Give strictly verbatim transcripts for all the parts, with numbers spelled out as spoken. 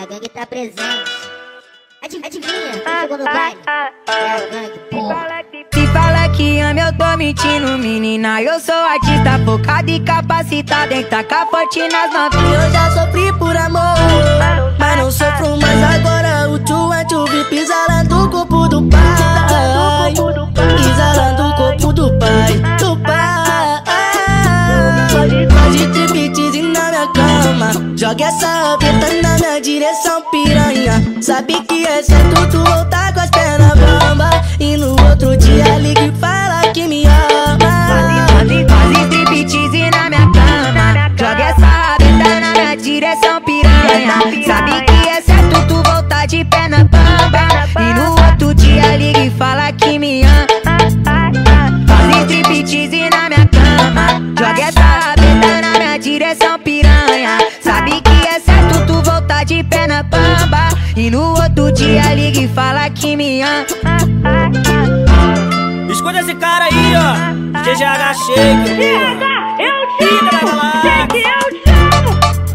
A gangue tá presente. Adivinha, adivinha, quem chegou no baile? É a gangue, porra. Se fala que ama, eu tô mentindo, menina. Eu sou artista focado e capacitado em tacar forte nas novinhas. Eu já sofri por amor, mas não sofro mais agora. O tchu é tchu, vi pisalando o corpo do pai, pisalando o corpo do pai, do pai. Faz de triptease na minha cama, joga essa rabeta na minha direção, piranha. Sabe que é certo tu voltar com as pernas bamba, e no outro dia liga e fala que me ama. Faz striptease na minha cama, joga essa rabeta na minha direção, piranha. Sabe que é certo tu voltar de pé na bamba, e no outro dia liga e fala que me ama. Faz striptease na minha cama, joga essa rabeta na minha direção, piranha. Sabe que é certo tu voltar de pé na bamba, e no outro dia liga e fala que me ama. Escuta esse cara aí, ó, D J G H Shake. Chega, eu Fica chamo, lá. Shake, eu chamo,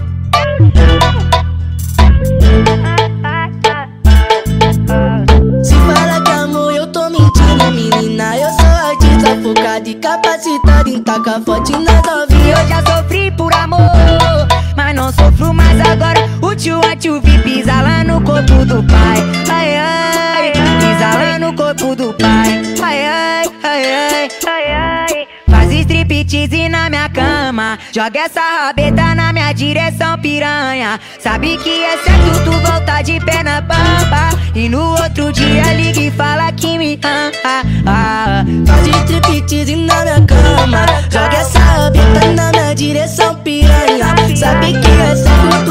eu chamo. Se fala que amor, eu tô mentindo, menina. Eu sou artista focado e capacitado em tacar forte nas novinhas. Eu já sofri por amor, mas não sofro mais agora. O tio a tio vi pisar lá no corpo do pai. Ai, ai, pisar lá no corpo do pai. Ai, ai, ai, ai, ai, ai. Faz striptease na minha cama, joga essa rabeta na minha direção, piranha. Sabe que é certo tu voltar de pé na bamba, e no outro dia liga e fala que me ama. Faz de triptease na minha cama, joga essa rabeta na minha direção, piranha. Sabe que é certo